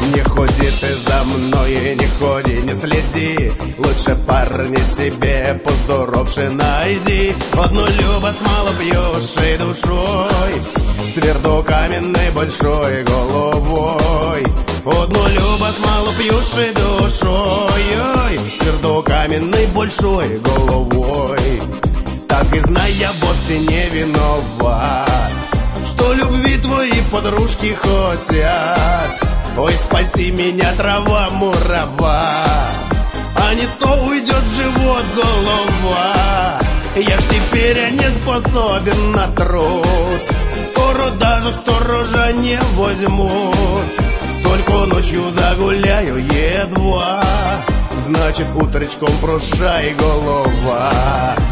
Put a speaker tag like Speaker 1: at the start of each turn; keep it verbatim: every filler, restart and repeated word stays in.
Speaker 1: Не ходи ты за мной, не ходи, не следи. Лучше парня себе поздоровше найди. Одну любовь мало пьешь душой, с твердокаменной большой головой. Одну любовь мало пьешь душой, с твердокаменной большой головой. Так и знай, я вовсе не виноват, что любви твои подружки хотят. Ой, спаси меня, трава мурава, а не то уйдет в живот голова. Я ж теперь не способен на труд, скоро даже в сторожа не возьмут. Только ночью загуляю едва, значит утречком прощай голова.